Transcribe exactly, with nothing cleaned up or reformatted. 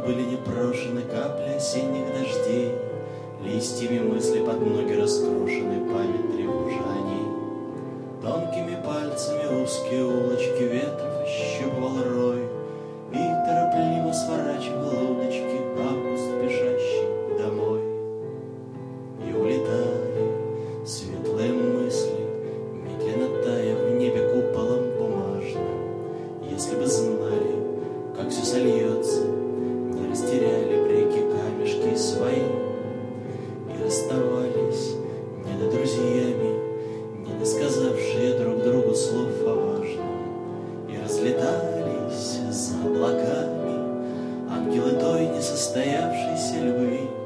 были непрошены капли осенних дождей, листьями мысли под ноги раскрошены, память тревожаний. Тонкими пальцами узкие улочки ветров ощупывал рой и торопливо сворачивал удочки август, спешащий домой. И улетали светлые мысли, медленно тая в небе куполом бумажным. Если бы знали, как все сольется, не растеряли б реки камешки свои. И расставались не до друзьями, не досказавшие друг другу слов о важном. И разлетались за облаками ангелы той несостоявшейся любви.